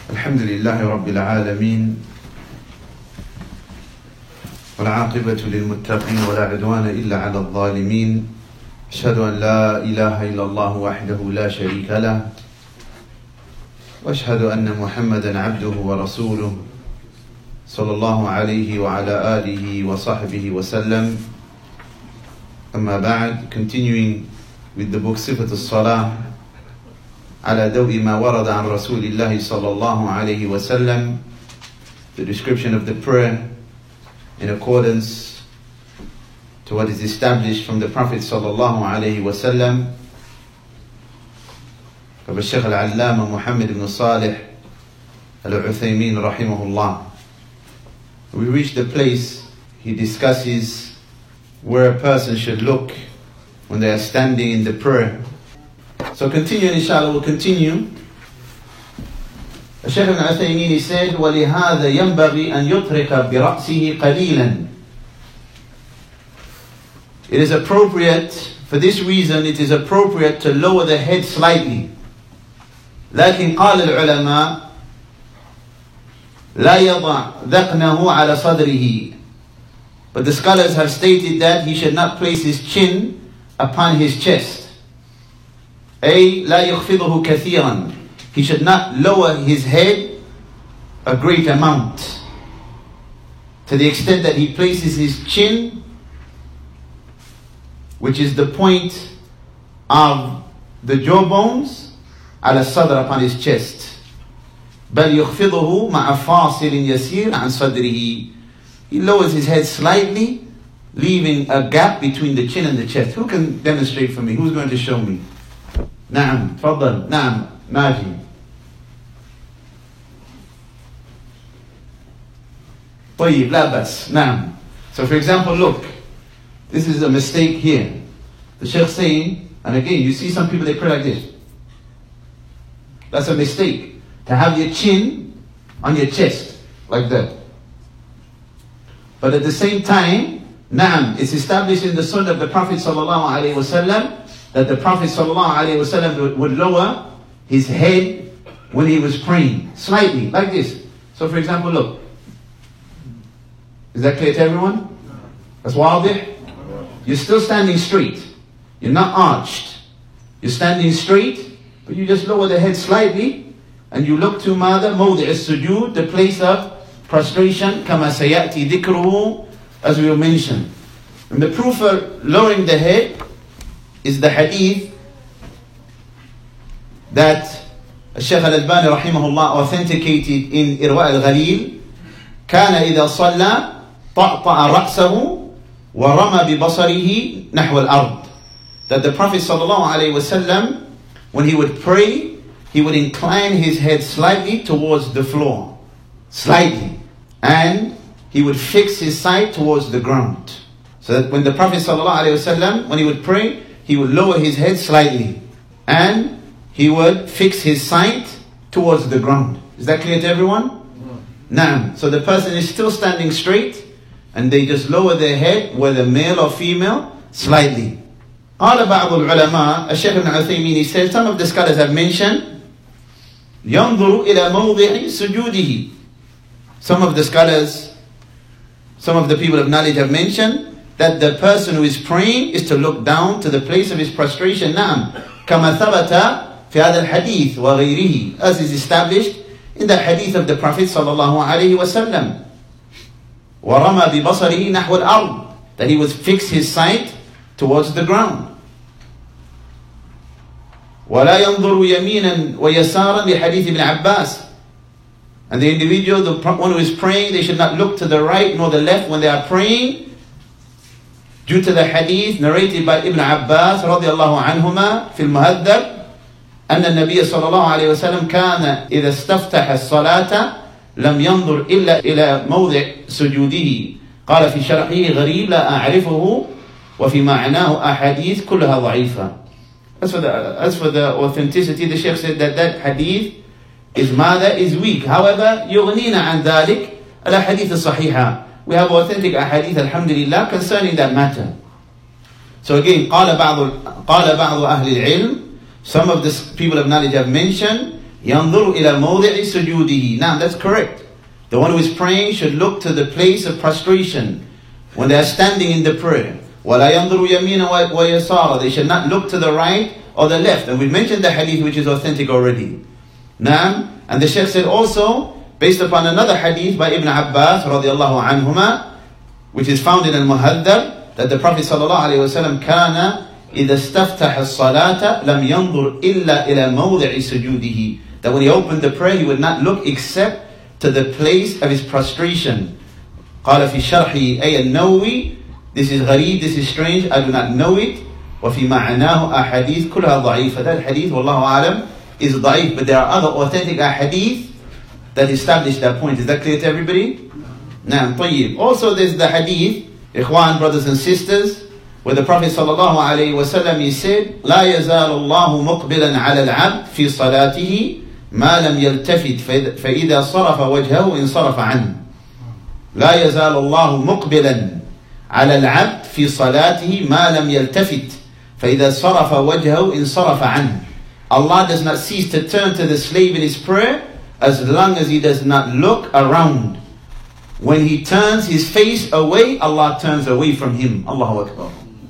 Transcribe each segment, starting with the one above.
الحمد لله رب العالمين والعاقبة للمتقين ولا عدوان إلا على الظالمين أشهد أن لا إله إلا الله وحده لا شريك له وأشهد أن محمدا عبده ورسوله صلى الله عليه وعلى آله وصحبه وسلم. أما بعد, continuing with the book صفة الصلاة على ضوء ما ورد عن رسول الله صلى الله عليه وسلم, the description of the prayer in accordance to what is established from the Prophet صلى الله عليه وسلم of الشيخ العلامة محمد بن صالح العثيمين رحمه الله. We reach the place he discusses where a person should look when they are standing in the prayer. So continue, inshallah, we'll continue. الشيخ ابن عثيمين, he said, وَلِهَذَا يَنْبَغِي أَنْ يُطْرِقَ بِرَأْسِهِ قَلِيلًا. It is appropriate, for this reason, it is appropriate to lower the head slightly. لكن قال العلماء لا يضع ذقنه على صدره. But the scholars have stated that he should not place his chin upon his chest. أي لا يخفضه كثيرا. He should not lower his head a great amount, to the extent that he places his chin, which is the point of the jawbones, على الصدر, upon his chest. بل يخفضه مع فاصل يسير عن صدره. He lowers his head slightly, leaving a gap between the chin and the chest. Who can demonstrate for me? Who's going to show me? نعم تفضل. نعم ناجي. طيب لا بس. نعم. So for example, look, this is a mistake here. The Shaykh saying, and again you see some people, they pray like this. That's a mistake, to have your chin on your chest like that. But at the same time, na'am, it's established in the sunnah of the Prophet sallallahu alaihi wasallam that the Prophet ﷺ would lower his head when he was praying, slightly, like this. So for example, look. Is that clear to everyone? That's wadih? You're still standing straight. You're not arched. You're standing straight, but you just lower the head slightly, and you look to ماذا؟ موضع السجود, the place of prostration, كما سيأتي ذكره, as we will mention. And the proof for lowering the head is the hadith that Shaykh al-Albani rahimahullah authenticated in Irwa al-Ghalil. كان إذا صلى طأطأ رأسه ورمى ببصره نحو الأرض. That the Prophet sallallahu alaihi wasallam, when he would pray, he would incline his head slightly towards the floor, slightly, and he would fix his sight towards the ground. So that when the Prophet sallallahu alaihi wasallam, when he would pray, he would lower his head slightly, and he would fix his sight towards the ground. Is that clear to everyone? Naam. So the person is still standing straight, and they just lower their head, whether male or female, slightly. قال بعض العلماء, الشيخ ابن عثيمين, he says, some of the scholars have mentioned ينظر إلى موضع سجوده. Some of the scholars, some of the people of knowledge have mentioned that the person who is praying is to look down to the place of his prostration. نعم كما ثبت في هذا الحديث وغيره, as is established in the hadith of the Prophet صلى الله عليه وسلم. ورمى ببصره نحو الأرض, that he would fix his sight towards the ground. ولا ينظر يمينا ويسارا لحديث ابن عباس. And the individual, the one who is praying, they should not look to the right nor the left when they are praying, due to the hadith narrated by Ibn Abbas رضي الله عنهما في المهذب أن النبي صلى الله عليه وسلم كان إذا استفتح الصلاة لم ينظر إلا إلى موضع سجوده. قال في شرحه غريب لا أعرفه وفي معناه أحاديث كلها ضعيفة. As for the authenticity, the Shaykh said that hadith is weak. However, يغنينا عن ذلك الأحاديث الصحيحة. We have authentic ahadith, alhamdulillah, concerning that matter. So again, قال بعض أهل العلم, some of the people of knowledge have mentioned ينظر إلى موضع سجوده. Now that's correct. The one who is praying should look to the place of prostration when they are standing in the prayer. وَلَا يَنظُرُ يَمِينًا وَيَسَارًا. They should not look to the right or the left. And we mentioned the hadith which is authentic already. Now, and the Shaykh said also, based upon another hadith by Ibn Abbas radiallahu anhuma, which is found in Al-Muhaddab, that the Prophet sallallahu alayhi wa sallam كَانَ إِذَا اسْتَفْتَحَ الصَّلَاةَ لَمْ يَنظُرْ إِلَّا إِلَى مَوْضِعِ سُجُودِهِ. That when he opened the prayer, he would not look except to the place of his prostration. قال في شرحه أي النووي, this is غريب, this is strange, I do not know it. وفي معناه أحاديث كلها ضعيفة. That hadith, والله أعلم, is ضعيف, but there are other authentic ahadith that establish that point. Is that clear to everybody? نعم. طيب. Also there's the hadith, إخوان, brothers and sisters, where the Prophet sallallahu alayhi wa sallam, he said, لا يزال الله مقبلا على العبد في صلاته ما لم يلتفت فإذا صرف وجهه انصرف عنه. لا يزال الله مقبلا على العبد في صلاته ما لم يلتفت فإذا صرف وجهه انصرف عنه. Allah does not cease to turn to the slave in his prayer as long as he does not look around. When he turns his face away, Allah turns away from him. Allahu Akbar.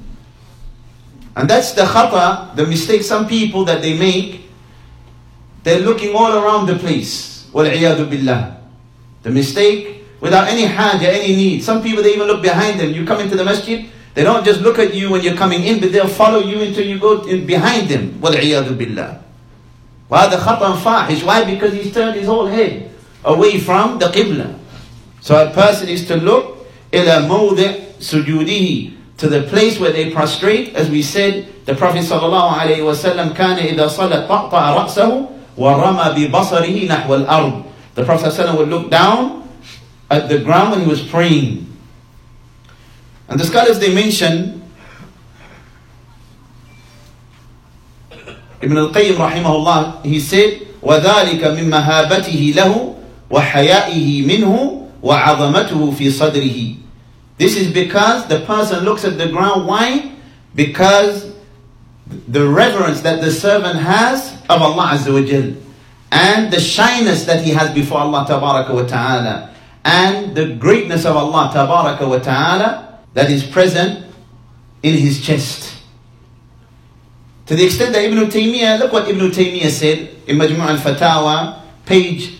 And that's the khata, the mistake some people that they make. They're looking all around the place. Wal-'iyadu billah. The mistake, without any haja, any need. Some people, they even look behind them. You come into the masjid, they don't just look at you when you're coming in, but they'll follow you until you go in behind them. Wal-'iyadu billah. وَهَذَا خَطًا فَاحِشٌ. Why? Because he's turned his whole head away from the qibla. So a person is to look إِلَى مَوْضِعِ سُجُودِهِ, to the place where they prostrate. As we said, the Prophet sallallahu alayhi wa sallam كَانَ إِذَا صَلَى طَأْطَأَ رَأْسَهُ وَرَمَى بِبَصَرِهِ نَحْوَ الْأَرْضِ. The Prophet sallallahu alayhi wa sallam would look down at the ground when he was praying. And the scholars, they mention, Ibn al-Qayyim rahimahullah, he said, وَذَلِكَ مِنْ مَهَابَتِهِ لَهُ وَحَيَائِهِ مِنْهُ وَعَظَمَتُهُ فِي صَدْرِهِ. This is because the person looks at the ground. Why? Because the reverence that the servant has of Allah Azza wa Jal, and the shyness that he has before Allah Tabaraka wa Ta'ala, and the greatness of Allah Tabaraka wa Ta'ala that is present in his chest. To the extent that Ibn Taymiyyah, look what Ibn Taymiyyah said in Majmu' al-Fatawa, page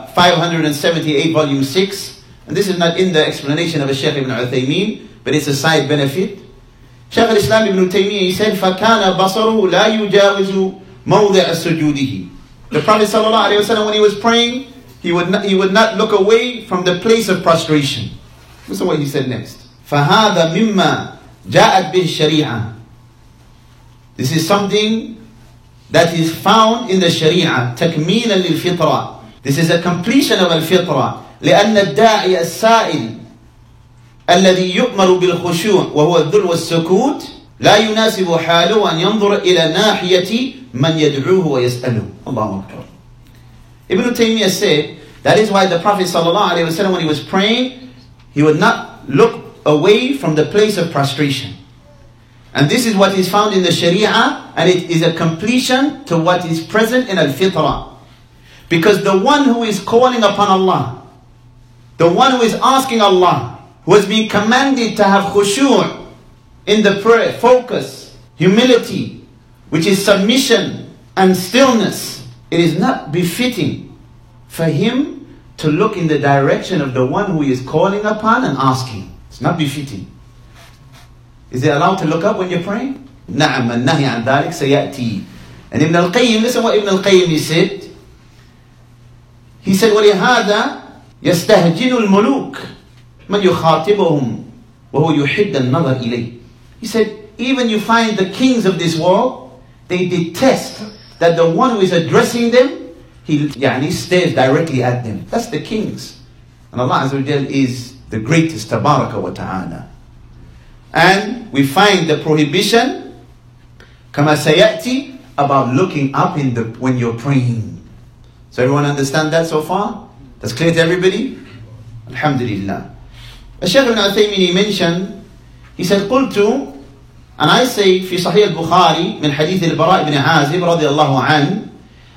578, volume 6. And this is not in the explanation of Shaykh Ibn Uthaymeen, but it's a side benefit. Shaykh al-Islam Ibn Taymiyyah, he said, فَكَانَ بَصَرُهُ لَا يُجَاوِزُ مَوْضِعَ سُجُودِهِ. The Prophet sallallahu alayhi wa sallam, when he was praying, he would not look away from the place of prostration. Listen what he said next. فَهَذَا مِمَّا جَاءَتْ بِهِ الشَّرِيعَةِ. This is something that is found in the Sharia. تَكْمِيلًا لِلْفِطْرَةِ. This is a completion of al-fitra. لأن الداعي السائل الذي يؤمر بالخشوع وهو الذل والسكوت لا يناسب حاله أن ينظر إلى ناحية من يدعوه ويسأله. الله أكبر. Ibn Taymiyyah said, that is why the Prophet ﷺ, when he was praying, he would not look away from the place of prostration. And this is what is found in the Sharia, and it is a completion to what is present in al-fitra. Because the one who is calling upon Allah, the one who is asking Allah, who has been commanded to have khushu' in the prayer, focus, humility, which is submission and stillness, it is not befitting for him to look in the direction of the one who he is calling upon and asking. It's not befitting. Is it allowed to look up when you're praying? نعم النهي عن ذلك سيأتي. And Ibn al-Qayyim, listen what Ibn al-Qayyim he said. He said, وَلِهَذَا يستهجن الملوك من يخاطبهم وهو يحد النظر إليه. He said, even you find the kings of this world, they detest that the one who is addressing them, he stares directly at them. That's the kings. And Allah Azza wa Jal is the greatest, Tabaraka wa Ta'ala. And we find the prohibition, كما سيأتي, about looking up when you're praying. So everyone understand that so far? That's clear to everybody? Alhamdulillah. Shaykh Ibn Uthaymeen, he mentioned, he said, قلت, and I say, في صحيح البخاري من حديث البراء بن عازب رضي الله عنه,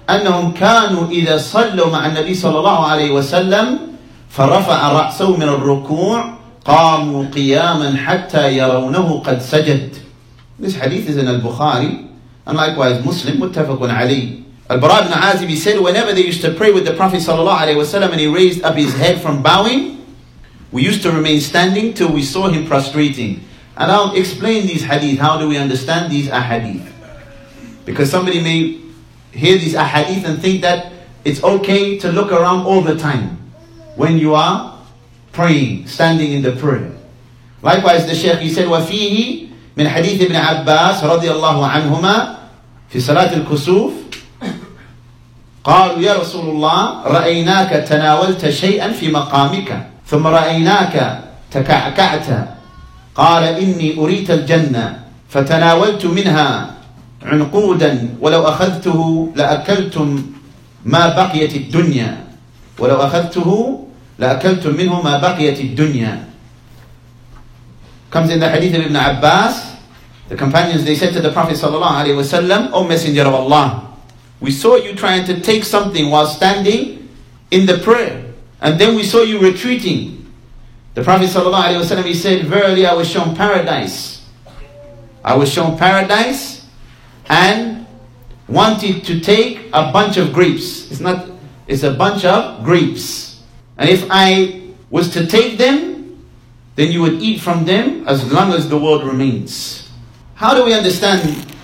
أنهم كانوا إذا صلوا مع النبي صلى الله عليه وسلم فرفع رأسه من الركوع قاموا قياما حتى يرونه قد سجد. This hadith is in al-Bukhari and likewise Muslim, muttafaqun alayh. Al-Bara ibn Azib, he said, whenever they used to pray with the Prophet sallallahu alaihi wasallam and he raised up his head from bowing, we used to remain standing till we saw him prostrating. And I'll explain these hadith. How do we understand these ahadith? Because somebody may hear these ahadith and think that it's okay to look around all the time when you are praying, standing in the prayer. Likewise, the Shaykh, he said, وَفِيهِ من حديث ابن عباس رضي الله عنهما في صلاة الكسوف قالوا يا رسول الله رأيناك تناولت شيئا في مقامك ثم رأيناك تكعكعت قال إني أريت الجنة فتناولت منها عنقودا ولو أخذته لأكلتم ما بقيت الدنيا ولو أخذته لأكلتم منه ما بقيت الدنيا. Comes in the hadith of Ibn Abbas, the companions, they said to the Prophet sallallahu alaihi wasallam, O Messenger of Allah, we saw you trying to take something while standing in the prayer, and then we saw you retreating. The Prophet sallallahu alaihi wasallam, he said, verily I was shown paradise. I was shown paradise and wanted to take a bunch of grapes. It's a bunch of grapes. And if I was to take them, then you would eat from them as long as the world remains. How do we understand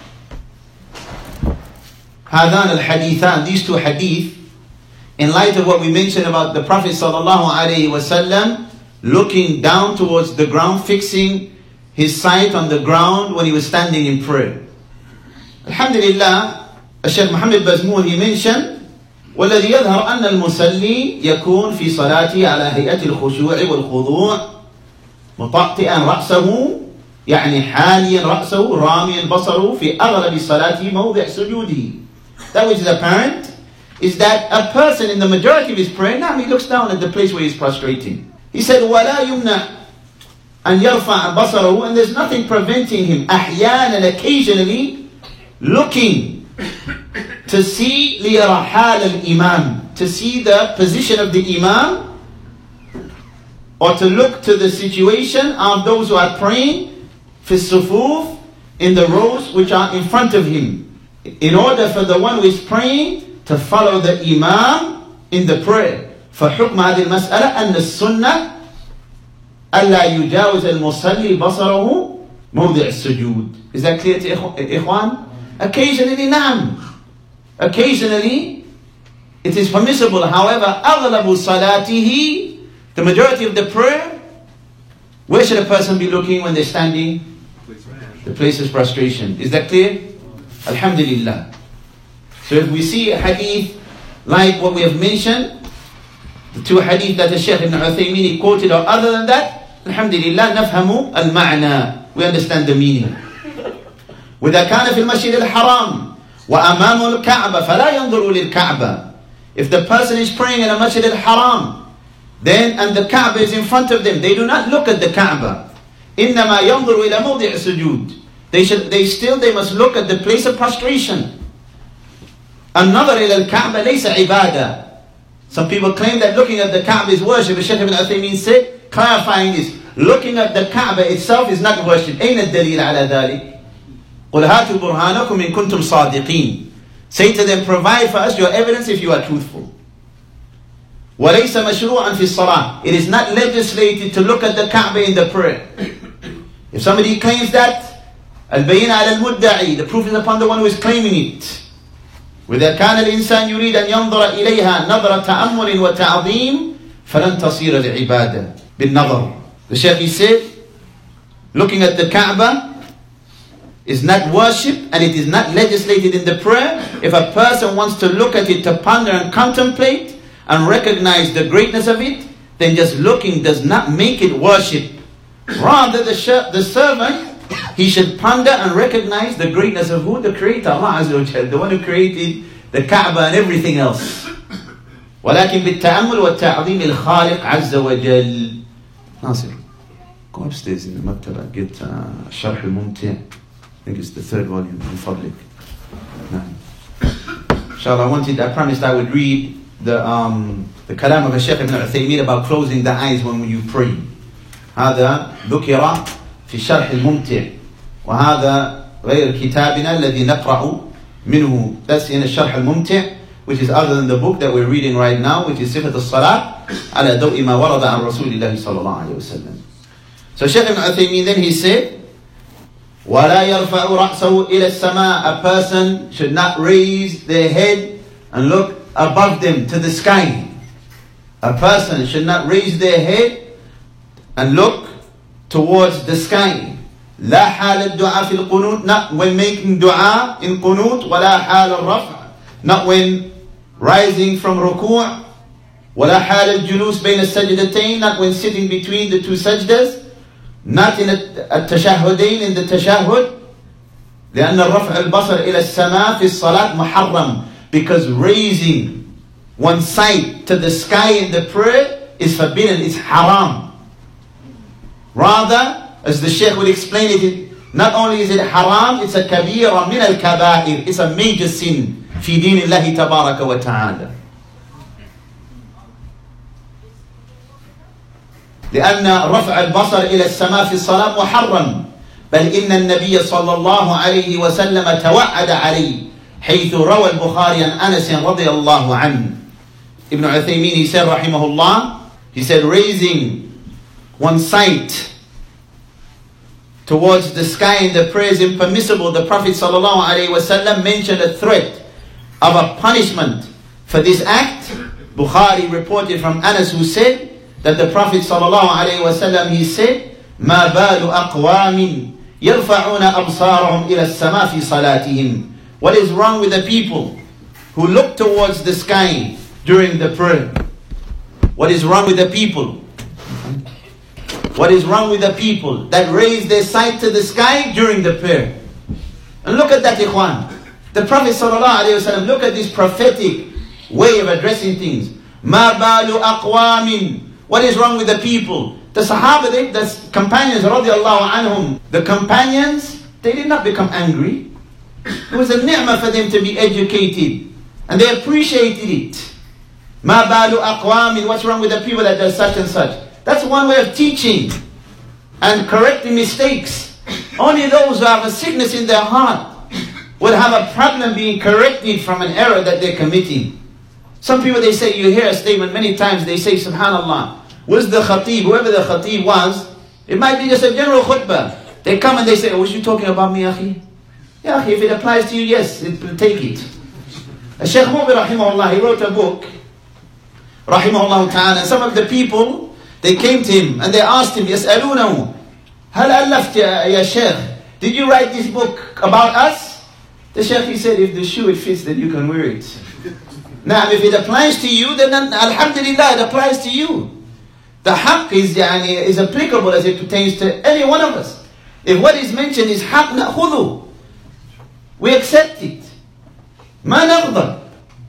Hadan al-Hadithan, these two hadith, in light of what we mentioned about the Prophet sallallahu alaihi wasallam looking down towards the ground, fixing his sight on the ground when he was standing in prayer? Alhamdulillah, Shaykh Muhammad Bazmoul, he mentioned, وَالَّذِي يَظْهَرْ أَنَّ الْمُسَلِّي يَكُونْ فِي صَلَاتِهِ عَلَى هيئة الخشوع والخضوع مطأطئا رأسه يعني حاليا رأسه راميا بصره في أغلب صلاته موضع سجوده. That which is apparent is that a person in the majority of his prayer, now he looks down at the place where he's prostrating. He said, وَلَا يُمْنَعْ أَنْ يَرْفَعَ بَصَرَهُ, and there's nothing preventing him أحيانا, occasionally, looking to see لِيَرَى حَالَ الْإِمَامِ, to see the position of the Imam, or to look to the situation of those who are praying في الصفوف, in the rows which are in front of him, in order for the one who is praying to follow the Imam in the prayer. فحكم هذه المسألة أن السنة ألا يجاوز المصلي بصره موضع السجود. Is that clear to إخوان? Occasionally, نعم. Occasionally, it is permissible. However, أغلب صلاته, the majority of the prayer, where should a person be looking when they're standing? The place of prostration. Is that clear? Alhamdulillah. So if we see a hadith like what we have mentioned, the two hadith that the Shaykh Ibn Uthaymeen quoted, or other than that, Alhamdulillah, نفهم المعنى, we understand the meaning. وإذا كان في المسجد الحرام وأمام الكعبة فلا ينظر للكعبة. If the person is praying in a Masjid al-Haram, then, and the Kaaba is in front of them, they do not look at the Kaaba. إنما ينظر إلى موضع السجود. They must look at the place of prostration. النظر إلى الكعبة ليس عبادة. Some people claim that looking at the Kaaba is worship. Shaykh Ibn Uthaymeen said, clarifying this, looking at the Kaaba itself is not worship. أين الدليل على ذلك؟ قل هاتوا برهانكم إن كنتم صادقين. Say to them, provide for us your evidence if you are truthful. وَلَيْسَ مَشْرُوعًا فِي الصَّلَاةِ. It is not legislated to look at the Kaaba in the prayer. If somebody claims that, الْبَيِّنَ عَلَى الْمُدَّعِي, the proof is upon the one who is claiming it. وَإِذَا كَانَ الْإِنسَانُ يُرِيدَ أَنْ يَنْظُرَ إِلَيْهَا نَظْرَ تَأَمُّلٍ وَتَعْظِيمٍ فَلَنْ تَصِيرَ الْعِبَادَةِ بِالنَّظَرِ. The Shaykh said, looking at the Kaaba is not worship, and it is not legislated in the prayer. If a person wants to look at it, to ponder and contemplate and recognize the greatness of it, then just looking does not make it worship. Rather, the servant, he should ponder and recognize the greatness of who? The Creator, Allah Azza wa Jal, the one who created the Kaaba and everything else. ولكن بالتأمل والتعظيم الخالق عز وجل. Nasir, go upstairs in the maktaba, get Sharh al-Mumti'. I think it's the third volume in public. No. Inshallah, I promised I would read the kalam of Shaykh Ibn Uthaymeen about closing the eyes when you pray. هذا ذكر في الشرح الممتع وهذا غير كتابنا الذي نقرأ منه. That's in الشرح الممتع, which is other than the book that we're reading right now, which is صفة الصلاة على ضوء ما ورد عن رسول الله صلى الله عليه وسلم. So Shaykh Ibn Uthaymeen then he said, وَلَا يَرْفَعُ رَأْسَهُ إِلَى السَّمَاءِ. A person should not raise their head and look above them to the sky. A person should not raise their head and look towards the sky. لا حال الدعاء في القنوت, not when making dua in qunut, ولا حال الرفع, not when rising from ruku', ولا حال الجلوس بين السجدتين, not when sitting between the two sajdas, not in التشهدين, in the tashahhud. لأن الرفع البصر إلى السماء في الصلاة محرم, because raising one's sight to the sky in the prayer is forbidden, it's haram. Rather, as the Shaykh will explain it, not only is it haram, it's a kabira min al-kabair, it's a major sin في دين الله تبارك وتعالى. لأن رفع البصر إلى السماء في الصلاة محرم، بل إن النبي صلى الله عليه وسلم توعد عليه حيث روى البخاري عن أنس رضي الله عنه. Ibn Uthaymeen, he said rahimahullah, he said raising one's sight towards the sky in the prayer is impermissible. The Prophet sallallahu alaihi wasallam mentioned a threat of a punishment for this act. Bukhari reported from Anas, who said that the Prophet sallallahu alaihi wasallam, he said, ما بال أقوام يرفعون أبصارهم إلى السماء في صلاتهم. What is wrong with the people who look towards the sky during the prayer? What is wrong with the people? What is wrong with the people that raise their sight to the sky during the prayer? And look at that, ikhwan. The Prophet ﷺ, look at this prophetic way of addressing things. مَا بَالُ أَقْوَامٍ. What is wrong with the people? The Sahaba, the companions, radiallahu anhum, the companions, they did not become angry. It was a ni'mah for them to be educated. And they appreciated it. مَا بَالُ أَقْوَامٍ. What's wrong with the people that does such and such? That's one way of teaching and correcting mistakes. Only those who have a sickness in their heart would have a problem being corrected from an error that they're committing. Some people, they say, you hear a statement many times, they say, subhanallah, where's the khatib, whoever the khatib was, it might be just a general khutbah. They come and they say, oh, was you talking about me, akhi? Yeah, akhi, if it applies to you, yes, take it. Shaykh Mubi, rahimahullah, he wrote a book, rahimahullah ta'ala, and some of the people, they came to him and they asked him, يسألونه هل ألفت يا Shaykh? Did you write this book about us? The Shaykh, he said, if the shoe it fits, then you can wear it. Now, if it applies to you, then alhamdulillah, it applies to you. The haqq is applicable as it pertains to any one of us. If what is mentioned is haqq, نأخذه, we accept it. ما نغضب.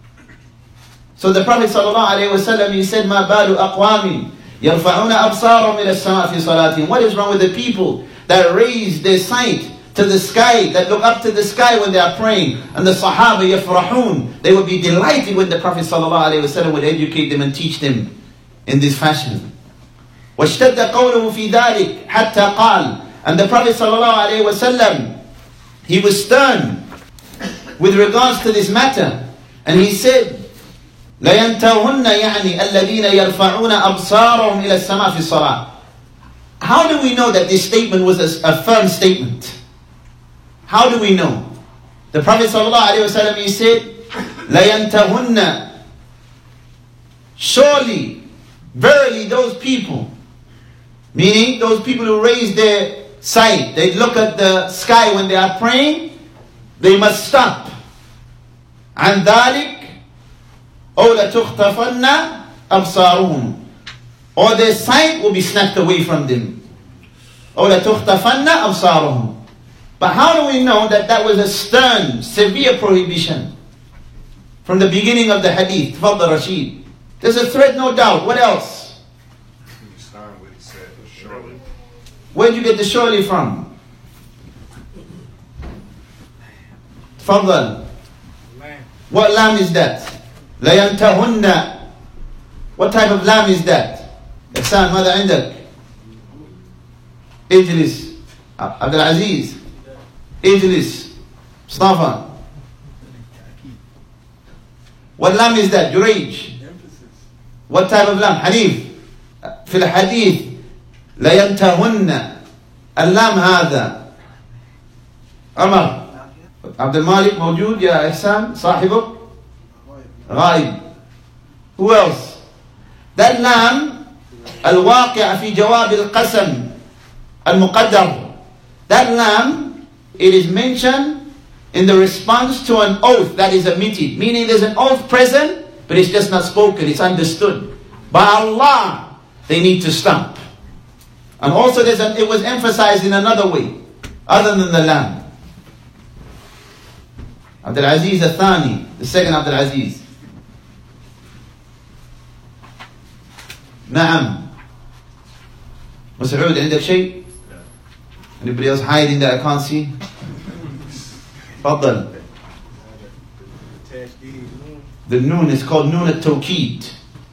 So the Prophet ﷺ, he said, ما بال أقوام يرفعون أبصارهم إلى السماء في صلاتهم. What is wrong with the people that raise their sight to the sky, that look up to the sky when they are praying? And the Sahaba يفرحون, they would be delighted when the Prophet ﷺ would educate them and teach them in this fashion. واشتد قوله في ذلك حتى قال, and the Prophet ﷺ, he was stern with regards to this matter, and he said, لَيَنْتَهُنَّ يعني الَّذِينَ يَرْفَعُونَ أَبْصَارَهُمْ إِلَى السَّمَاءِ فِي الصَّلَاةِ. How do we know that this statement was a firm statement? How do we know? The Prophet ﷺ, he said, لَيَنْتَهُنَّ, surely, verily those people, meaning those people who raise their sight, they look at the sky when they are praying, they must stop. عَنْ ذَلِكَ أو لَتُخْتَفَنَّ أَبْصَارُهُمْ, or their sight will be snatched away from them. أو لَتُخْتَفَنَّ أَبْصَارُهُمْ. But how do we know that that was a stern, severe prohibition from the beginning of the hadith? Tafadhal Rashid. There's a threat, no doubt. What else? Where did you get the surely from? Tafadhal. What lamb is that? لَيَنْتَهُنَّ. What type of lamb is that? إحسان ماذا عندك؟ اجلس. عبد العزيز اجلس. مصطفى. What lamb is that? Jurayj. What type of lamb? حنيف. في الحديث لَيَنْتَهُنَّ. اللام هذا. عمر. عبد المالك موجود يا إحسان صاحبك؟ غائب. Who else? That lamb الواقع في جواب القسم المقدر. That lamb, it is mentioned in the response to an oath that is omitted. Meaning there's an oath present, but it's just not spoken, it's understood. By Allah, they need to stop. And also it was emphasized in another way, other than the lamb. Abdul Aziz al-Thani, the second Abdul Aziz. نعم. مسعود عندك شيء؟ Anybody else hiding that I can't see? تفضل. The noon is called noon al-tawqid,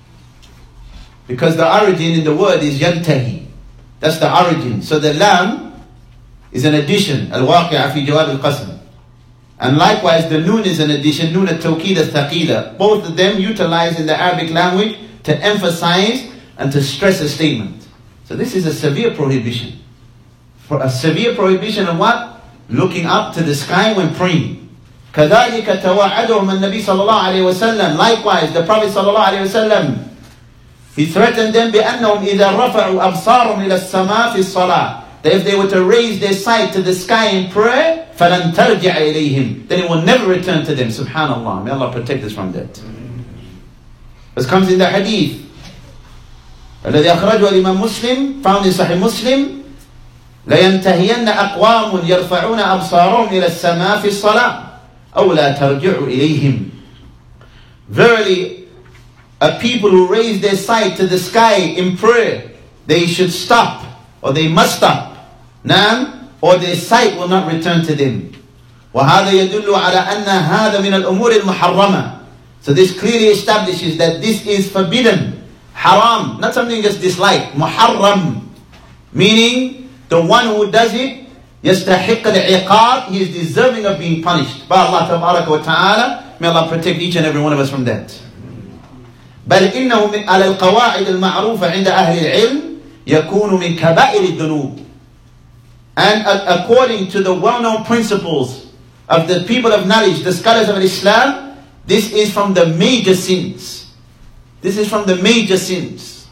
because the origin in the word is yantahi. That's the origin. So the lam is an addition, al-waqi'a fi jawab al-qasm. And likewise the noon is an addition, noon al-tawqid al-thaqila. Both of them utilized in the Arabic language to emphasize and to stress a statement. So this is a severe prohibition. For a severe prohibition of what? Looking up to the sky when praying. كذلك توعدهم النبي صلى الله عليه وسلم. Likewise, the Prophet صلى الله عليه وسلم, he threatened them بأنهم إذا رفعوا أبصارهم إلى السماء في الصلاة, that if they were to raise their sight to the sky in prayer, فلن ترجع إليهم, then it will never return to them. Subhanallah. May Allah protect us from that. This comes in the hadith الذي أخرجه الإمام مسلم, found in Sahih Muslim. لينتهين أقوام يرفعون أبصارهم إلى السماء في الصلاة أو لا ترجع إليهم. Verily, a people who raise their sight to the sky in prayer, they should stop, or they must stop. نعم, or their sight will not return to them. وهذا يدل على أن هذا من الأمور المحرمة. So this clearly establishes that this is forbidden, haram, not something just disliked, muharram, meaning the one who does it, يستحق العقاب, he is deserving of being punished by Allah تبارك وتعالى. May Allah protect each and every one of us from that. بل إنه على القواعد المعروفة عند أهل العلم يكون من كبائر الذنوب. And according to the well-known principles of the people of knowledge, the scholars of Islam, this is from the major sins. This is from the major sins.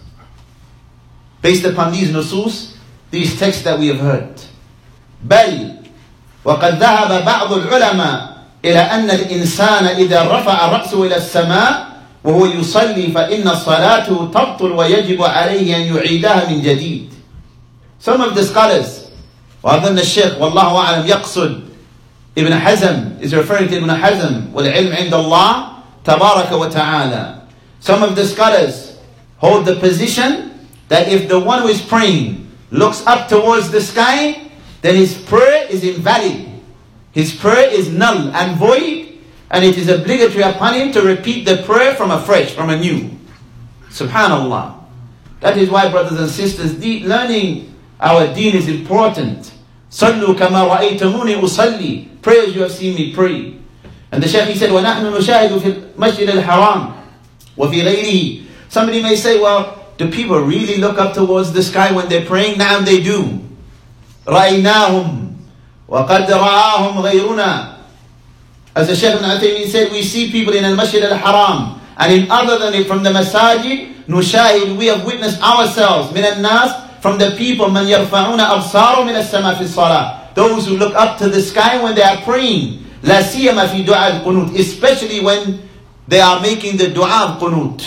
Based upon these nusus, these texts that we have heard. بل وقد ذهب بعض العلماء إلى أن الإنسان إذا رفع رأسه إلى السماء وهو يصلي فإن صلاته تبطل ويجب عليه أن يعيدها من جديد. Some of the scholars, وأظن الشيخ والله أعلم يقصد Ibn Hazm, is referring to Ibn Hazm, والعلم عند الله تبارك وتعالى. Some of the scholars hold the position that if the one who is praying looks up towards the sky, then his prayer is invalid. His prayer is null and void, and it is obligatory upon him to repeat the prayer from afresh, from anew. Subhanallah. That is why, brothers and sisters, learning our deen is important. صَلُّوا كَمَا رَأَيْتَمُونِي أُصَلِّي. Pray as you have seen me pray. And the Shaykh, he said, وَنَحْنُ نُشَاهِدُ فِي الْمَسْجِدِ الْحَرَامِ وَفِي غَيْرِهِ. Somebody may say, well, do people really look up towards the sky when they're praying? Now they do. رَأَيْنَاهُمْ وَقَدْ رَآهُمْ غَيْرُنَا. As the Shaykh Ibn Uthaymeen said, we see people in al-Masjid al-Haram, and in other than it from the Masajid, نُشَاهِد, we have witnessed ourselves, مِنَ النَّاسِ, from the people, مَنْ يَرْفَعُونَ أَبْصَارُهُمْ إِلَى السَّمَاءِ فِي الصَّلَاةِ, those who look up to the sky when they are praying, لَا سِيَّمَا فِي دُعَاءِ الْقُنُوتِ, especially when they are making the dua al-qunut.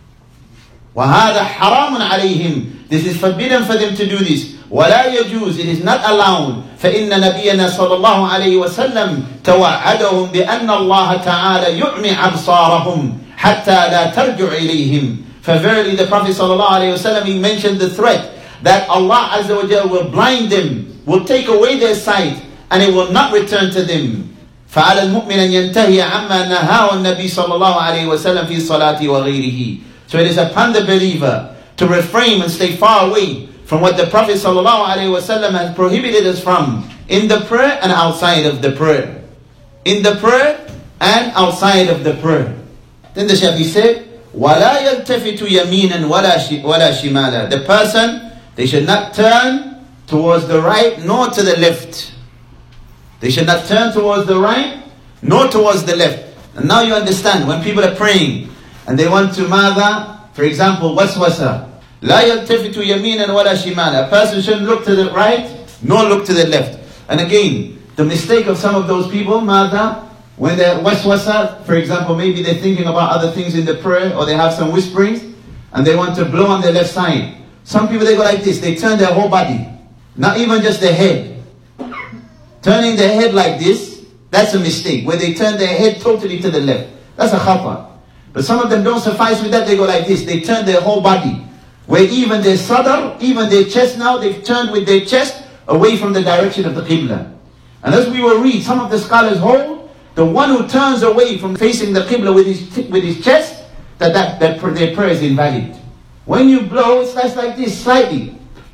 وَهَذَا حَرَامٌ عَلَيْهِمْ, this is forbidden for them to do this. وَلَا يَجُوزُ, it is not allowed. فَإِنَّ نَبِيَّنَا صَلَى اللَّهُ عَلَيْهِ وَسَلَّمْ تَوَعَّدَهُم بِأَنَّ اللَّهَ تَعَالَى يُعْمِي أَبْصَارَهُم حَتَّى لَا تَرْجُعْ إِلَيْهِمْ. For verily the Prophet sallallahu alaihi wasallam, he mentioned the threat that Allah Azza wa Jalla will blind them, will take away their sight, and it will not return to them. فعلى المؤمن أن ينتهي عما نهاه النبي صلى الله عليه وسلم في صلاته وغيره. So it is upon the believer to refrain and stay far away from what the Prophet صلى الله عليه وسلم has prohibited us from in the prayer and outside of the prayer. In the prayer and outside of the prayer. Then the Shaykh said, وَلَا يَلْتَفِتُ يَمِينًا وَلَا شِمَالًا. The person, they should not turn towards the right nor to the left. They should not turn towards the right nor towards the left. And now you understand, when people are praying and they want to mada, for example, waswasa, لَا يَلْتَفِتُ يَمِينًا وَلَا شِمَالًا. A person shouldn't look to the right nor look to the left. And again, the mistake of some of those people, mada, when they're waswasa, for example, maybe they're thinking about other things in the prayer, or they have some whisperings, and they want to blow on their left side. Some people, they go like this, they turn their whole body, not even just their head. Turning their head like this, that's a mistake, where they turn their head totally to the left. That's a khata. But some of them don't suffice with that, they go like this, they turn their whole body, where even their sadr, even their chest now, they've turned with their chest away from the direction of the Qibla. And as we will read, some of the scholars hold, the one who turns away from facing the Qibla with his chest, that their prayer is invalid. When you blow, it's like this, slightly.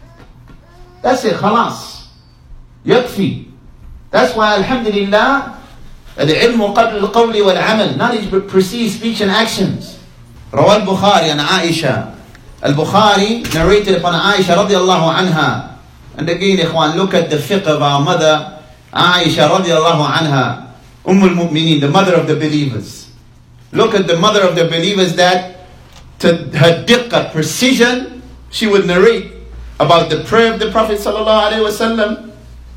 That's it, khalas. Yakfi. That's why, alhamdulillah, al-ilmu qabl al-qawli wal-amal. Knowledge precedes speech and actions. Rawal Bukhari and Aisha. Al-Bukhari narrated upon Aisha radiallahu anha. And again, ikhwan, look at the fiqh of our mother, Aisha radiallahu anha. Al-Mu'mineen, the mother of the believers. Look at the mother of the believers, that to her diqqah, precision, she would narrate about the prayer of the Prophet sallallahu alaihi wasallam,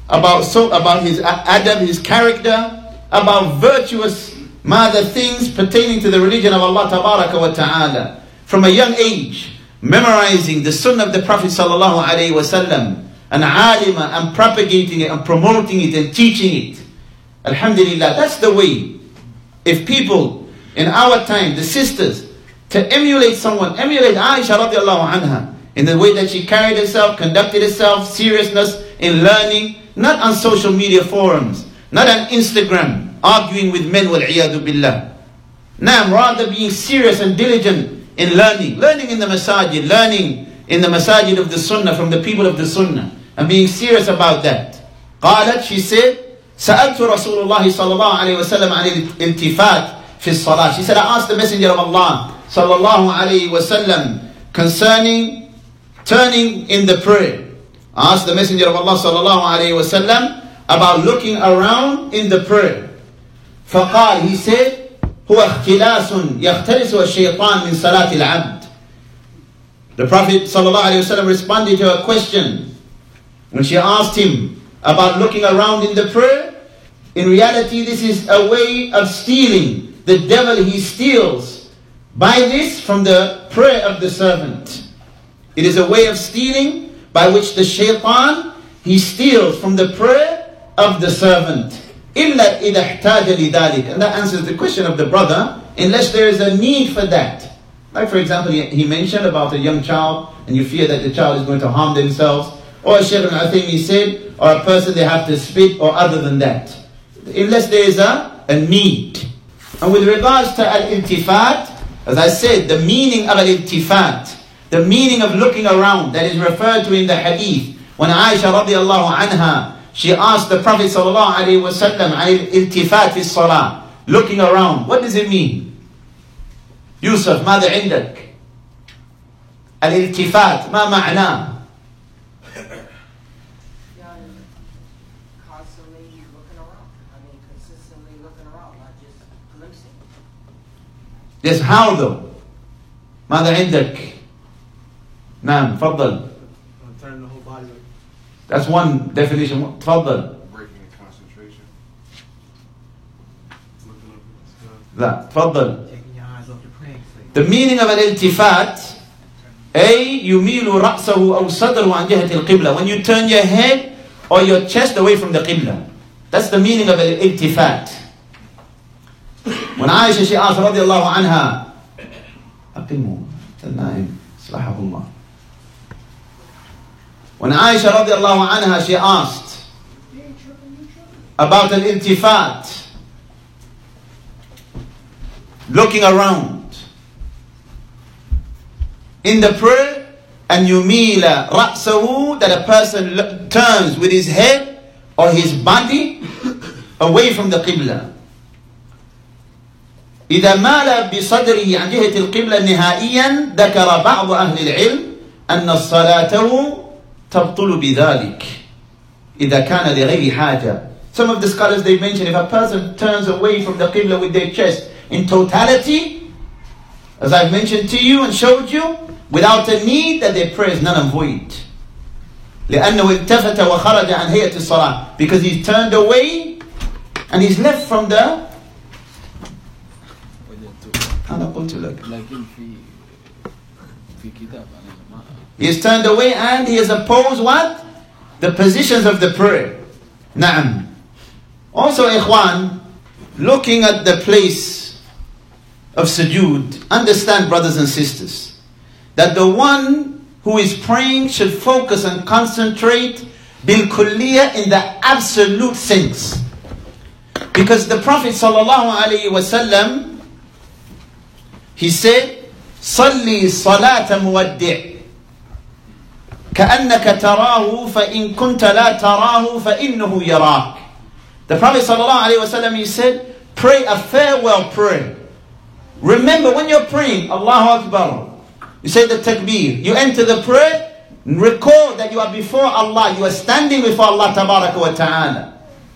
about his adab, his character, about virtuous mother things pertaining to the religion of Allah tabaraka wa ta'ala. From a young age, memorizing the sunnah of the Prophet sallallahu alaihi wasallam, and alima, and propagating it and promoting it and teaching it. Alhamdulillah, that's the way. If people in our time, the sisters, to emulate someone, emulate Aisha radiallahu anha, in the way that she carried herself, conducted herself, seriousness in learning, not on social media forums, not on Instagram, arguing with men, wal-iyadu billah. Now, rather being serious and diligent in learning in the masajid, learning in the masajid of the sunnah, from the people of the sunnah, and being serious about that. قالت, she said, سألت رسول الله صلى الله عليه وسلم عن الالتفات في الصلاة. She said, I asked the Messenger of Allah صلى الله عليه وسلم concerning turning in the prayer. I asked the Messenger of Allah صلى الله عليه وسلم about looking around in the prayer. فقال, he said, هو اختلاس يختلس الشيطان من صلاة العبد. The Prophet صلى الله عليه وسلم responded to her question when she asked him about looking around in the prayer. In reality, this is a way of stealing. The devil, he steals by this from the prayer of the servant. It is a way of stealing by which the shaitan, he steals from the prayer of the servant. إِلَّا إِذَا احْتَاجَ لِذَلِكَ. And that answers the question of the brother, unless there is a need for that. Like for example, he mentioned about a young child, and you fear that the child is going to harm themselves. Or Shaykh al-Uthaymi said, or a person they have to spit, or other than that. Unless there is a need. And with regards to al-iltifat, as I said, the meaning of al-iltifat, the meaning of looking around, that is referred to in the hadith, when Aisha radiallahu anha, she asked the Prophet sallallahu alayhi wa sallam, al-iltifat fi salah, looking around, what does it mean? Yusuf, ماذا عندك? Al-iltifat, ما معناه? Yes, how though? ماذا عندك? نعم, تفضل. Turn the whole body. That's one definition. تفضل. Breaking the concentration. لا, تفضل. Taking your eyes off the praying place. The meaning of الالتفات, أي يميل رأسه أو صدره عن جهة القبلة. When you turn your head or your chest away from the qibla. That's the meaning of الالتفات. When Aisha, she asked radiallahu anha, أقيموا النائم صلحه الله. When Aisha radiallahu anha, she asked about al-iltifat, looking around in the prayer, and yumila ra'sahu, that a person turns with his head or his body away from the qibla. إذا مال بصدره عن جهة القبلة نهائيا ذكر بعض أهل العلم أن صلاته تبطل بذلك إذا كان لغير حاجة. Some of the scholars, they mention if a person turns away from the qibla with their chest in totality, as I've mentioned to you and showed you, without a need, that their prayer is null and void. لأنه التفت وخرج عن هيئة الصلاة, because he's turned away and he's left from the. He has turned away and he has opposed what? The positions of the prayer. Na'am. Also, ikhwan, looking at the place of sujood, understand, brothers and sisters, that the one who is praying should focus and concentrate bil kulliyah, in the absolute sense. Because the Prophet sallallahu alaihi wasallam, he said, صلي صلاة مودع كأنك تراه فإن كنت لا تراه فإنه يراك. The Prophet ﷺ, he said, pray a farewell prayer. Remember, when you're praying, Allahu Akbar, you say the takbir, you enter the prayer, recall that you are before Allah, you are standing before Allah Tabaraka wa Ta'ala.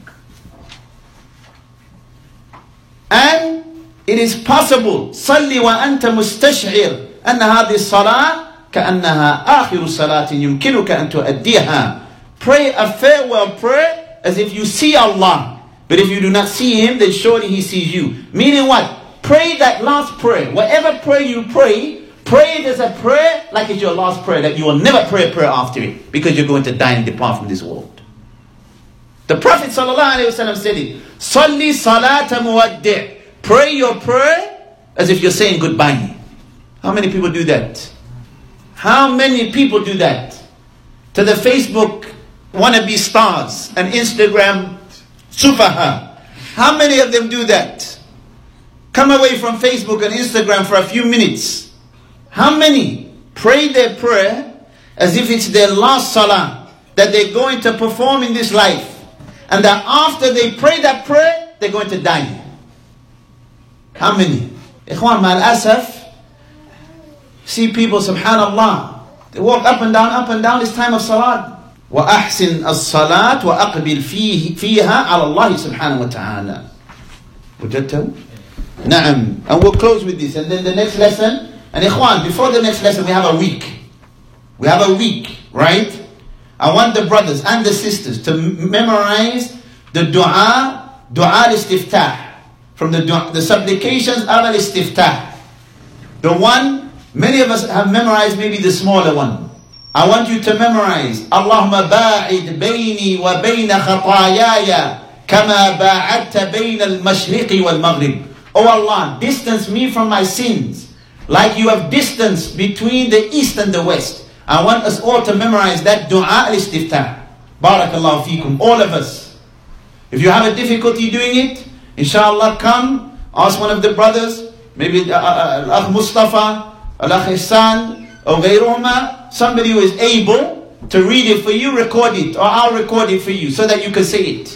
And it is possible, صلي وأنت مستشعر أن هذه الصلاة كأنها آخر صلاة يمكنك أن تؤديها. Pray a farewell prayer as if you see Allah. But if you do not see Him, then surely He sees you. Meaning what? Pray that last prayer. Whatever prayer you pray, pray it as a prayer like it's your last prayer, that you will never pray a prayer after it, because you're going to die and depart from this world. The Prophet ﷺ said it. صلي صلاة مودع. Pray your prayer as if you're saying goodbye. How many people do that? How many people do that? To the Facebook wannabe stars and Instagram sufaha. How many of them do that? Come away from Facebook and Instagram for a few minutes. How many pray their prayer as if it's their last salah that they're going to perform in this life, and that after they pray that prayer, they're going to die? How many? Ikhwan, ma'al asaf, see people, subhanallah, they walk up and down this time of salat. وَأَحْسِنْ الصَّلَاةِ وَأَقْبِلْ فِيهَا عَلَى اللَّهِ سُبْحَانَهُ وَتَعَالَى. وجدتم؟ Na'am. And we'll close with this. And then the next lesson. And ikhwan, before the next lesson, we have a week. We have a week, right? I want the brothers and the sisters to memorize the dua al-istiftah. From the supplications al-istiftah. The one, many of us have memorized maybe the smaller one. I want you to memorize Allahumma ba'id bayni wa bayna khatayaya kama ba'adta bayna al-mashriqi wal-maghrib. Oh Allah, distance me from my sins like you have distance between the east and the west. I want us all to memorize that dua al-istiftah. Barakallahu feekum, all of us. If you have a difficulty doing it, inshallah, come, ask one of the brothers, maybe Al-Akh Mustafa, Al-Akh Ihsan, or Ghayruhuma, somebody who is able to read it for you, record it, or I'll record it for you so that you can say it.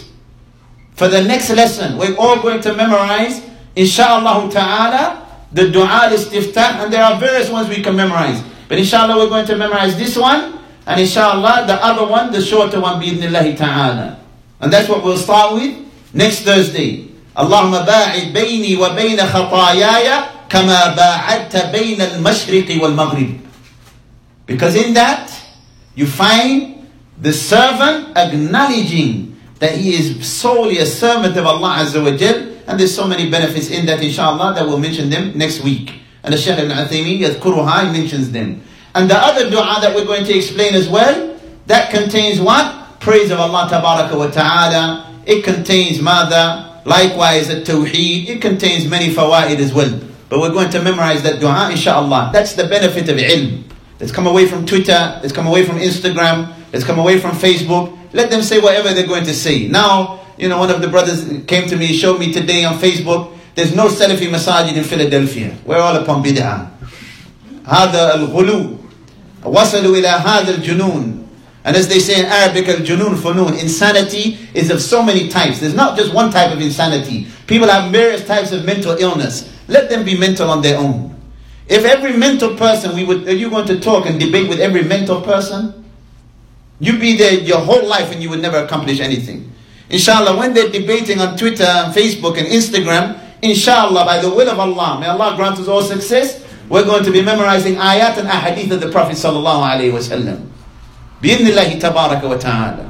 For the next lesson, we're all going to memorize, inshallah ta'ala, the dua al-istiftah, and there are various ones we can memorize. But inshallah, we're going to memorize this one, and inshallah, the other one, the shorter one, bi'idhnillahi ta'ala. And that's what we'll start with next Thursday. Allahumma ba'id bayni wa bayna khatayaya kama ba'adta bayna al-mashriqi wal-maghrib. Because in that, you find the servant acknowledging that he is solely a servant of Allah Azza wa Jal, and there's so many benefits in that, inshallah, that we'll mention them next week. And the Shaykh Ibn Uthaymeen yadhkuruha, he mentions them. And the other dua that we're going to explain as well, that contains what? Praise of Allah Tabaraka wa Ta'ala. It contains mada, likewise a tawheed. It contains many fawaid as well. But we're going to memorize that dua, inshallah. That's the benefit of ilm. Let's come away from Twitter. Let's come away from Instagram. Let's come away from Facebook. Let them say whatever they're going to say. Now, one of the brothers came to me, showed me today on Facebook there's no Salafi Masajid in Philadelphia. We're all upon bid'ah. هذا الغلو وصلوا إلى هذا الجنون. And as they say in Arabic, al-junun funun, insanity is of so many types. There's not just one type of insanity. People have various types of mental illness. Let them be mental on their own. If every mental person, are you going to talk and debate with every mental person? You'd be there your whole life and you would never accomplish anything. Inshallah, when they're debating on Twitter and Facebook and Instagram, inshallah, by the will of Allah, may Allah grant us all success, we're going to be memorizing ayat and ahadith of the Prophet sallallahu alaihi wasallam. Bi-idhnillahi tabaraka wa ta'ala.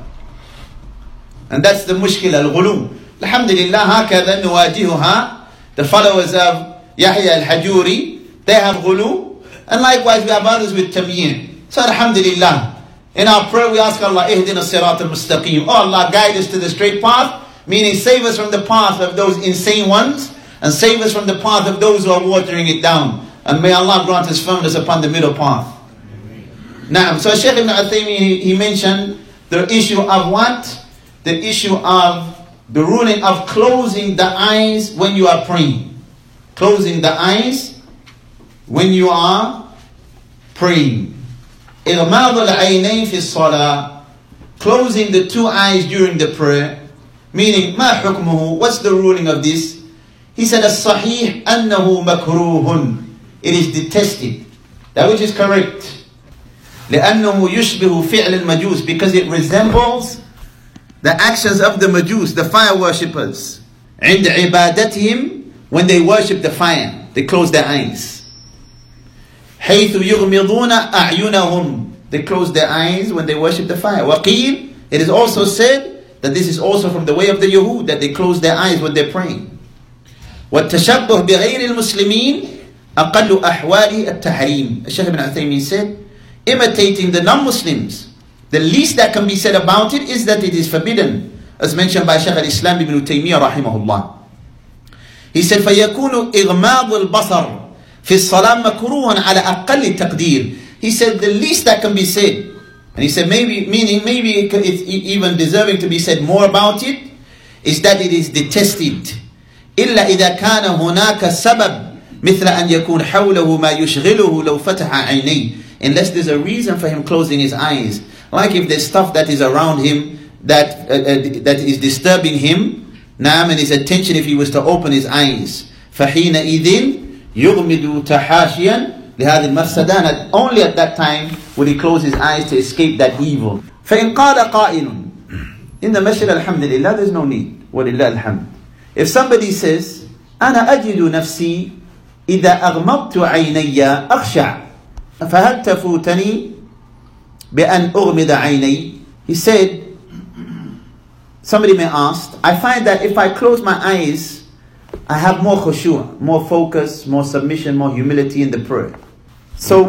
And that's the mushkil al-ghulu. Alhamdulillah, hakadha nuwajihuha. The followers of Yahya al-Hajuri, they have ghulu. And likewise we have others with tamyin. So alhamdulillah. In our prayer we ask Allah, ihdina sirat al-mustaqim. Oh Allah, guide us to the straight path. Meaning save us from the path of those insane ones. And save us from the path of those who are watering it down. And may Allah grant us firmness upon the middle path. Now, so Shaykh Ibn Uthaymeen, he mentioned the issue of what? The issue of the ruling of closing the eyes when you are praying. Closing the eyes when you are praying. إغماض العينين في الصلاة. Closing the two eyes during the prayer. Meaning, ما حكمه? What's the ruling of this? He said, الصحيح أنه مكروه. It is detested. That which is correct. لأنه يشبه فعل المجوس, because it resembles the actions of the Majus, the fire worshippers. عند عبادتهم, when they worship the fire, they close their eyes. حيث يغمضون أعينهم, they close their eyes when they worship the fire. وقيل, it is also said that this is also from the way of the Yahud, that they close their eyes when they're praying. والتشبه بغير المسلمين أقل أحواله التحريم. Shaykh Ibn Uthaymeen said, imitating the non-Muslims, the least that can be said about it is that it is forbidden, as mentioned by Shaykh al-Islam Ibn Taymiyyah rahimahullah. He said, فَيَكُونُ إِغْمَاضُ الْبَصَرِ فِي الصَّلَاةِ مَكْرُوهًا عَلَى أَقَلِّ تَقْدِيرٍ. He said the least that can be said, and he said maybe it's even deserving to be said more about it, is that it is detested. إِلَّا إِذَا كَانَ هُنَاكَ سَبَبٍ مثل أن يكون حوله ما يشغله لو فتح عينيه. Unless there's a reason for him closing his eyes, like if there's stuff that is around him that is disturbing him, and his attention if he was to open his eyes. فحينئذ يغمض تحاشيا لهذه المفسدة. Only at that time would he close his eyes to escape that evil. فإن قال قائل, in the masjid alhamdulillah there's no need. ولله الحمد. If somebody says أنا أجد نفسي إذا أغمضت عيني أخشع فهل تفوتني بأن أغمض عيني. He said, somebody may ask, I find that if I close my eyes, I have more khushu', more focus, more submission, more humility in the prayer. So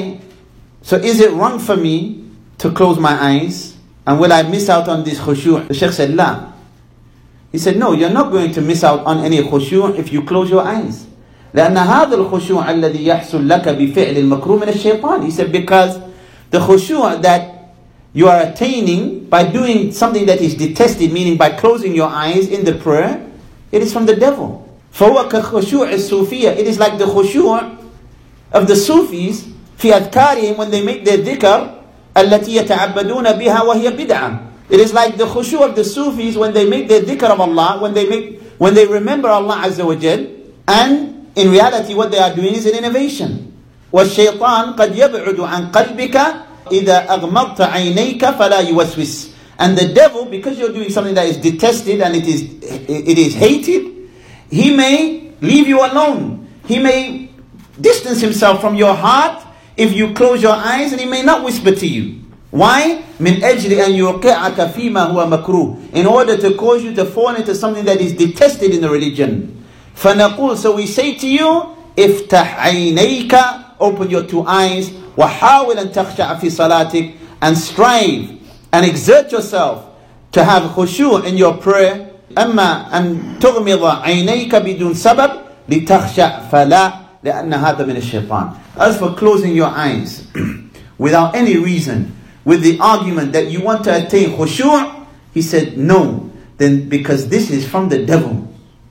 is it wrong for me to close my eyes? And will I miss out on this khushu'? The Shaykh said, La. He said, no, you're not going to miss out on any khushu' if you close your eyes. لأن هذا الخشوع الذي يحصل لك بفعل المكروه من الشيطان. He said, because the khushu' that you are attaining by doing something that is detested, meaning by closing your eyes in the prayer, it is from the devil. فهو كخشوع الصوفية. It is like the khushu' of the Sufis في أذكارهم when they make their dhikr التي يتعبدون بها وهي بدعة. It is like the khushu' of the Sufis when they make their dhikr of Allah, when they remember Allah Azza wa Jal, and in reality what they are doing is an innovation. والشيطان قد يبعد عن قلبك إذا أغمضت عينيك فلا يوسوس. And the devil, because you're doing something that is detested and it is hated, he may leave you alone. He may distance himself from your heart if you close your eyes, and he may not whisper to you. Why? من أجل أن يوقعك فيما هو مكروه. In order to cause you to fall into something that is detested in the religion. فنقول, so we say to you, افتح عينيك, open your two eyes, وحاول أن تخشع في صلاتك, and strive and exert yourself to have khushu' in your prayer. أما أن تغمض عينيك بدون سبب لتخشع فلا لأن هذا من الشيطان. As for closing your eyes without any reason, with the argument that you want to attain khushu', he said no, then because this is from the devil.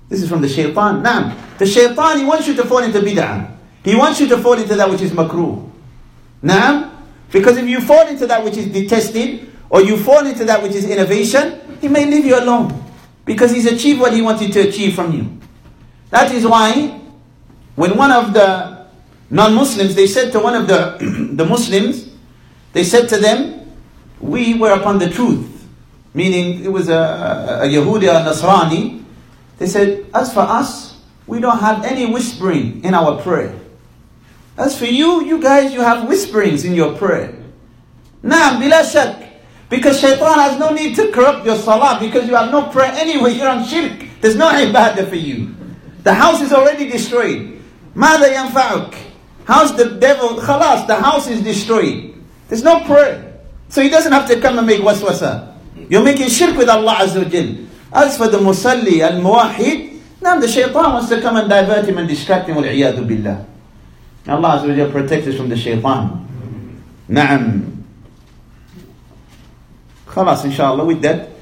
This is from the shaitan. Naam. The shaitan, he wants you to fall into bid'ah. He wants you to fall into that which is makruh. Naam. Because if you fall into that which is detested, or you fall into that which is innovation, he may leave you alone. Because he's achieved what he wanted to achieve from you. That is why, when one of the non-Muslims, they said to one of the Muslims, they said to them, we were upon the truth. Meaning, it was a Yahudi or Nasrani. They said, as for us, we don't have any whispering in our prayer. As for you, you guys, you have whisperings in your prayer. Naam, bila shak. Because shaitan has no need to corrupt your salah, because you have no prayer anyway, you're on shirk. There's no ibadah for you. The house is already destroyed. ماذا ينفعك? How's the devil? Khalas, the house is destroyed. There's no prayer. So he doesn't have to come and make waswasa. You're making shirk with Allah Azza wa Jal. As for the musalli, al-muwahid, now the shaitan wants to come and divert him and distract him. Wal-iyadu billah. Allah Azza wa Jal protects us from the shaitan. Na'am. Khalas, inshallah, with that.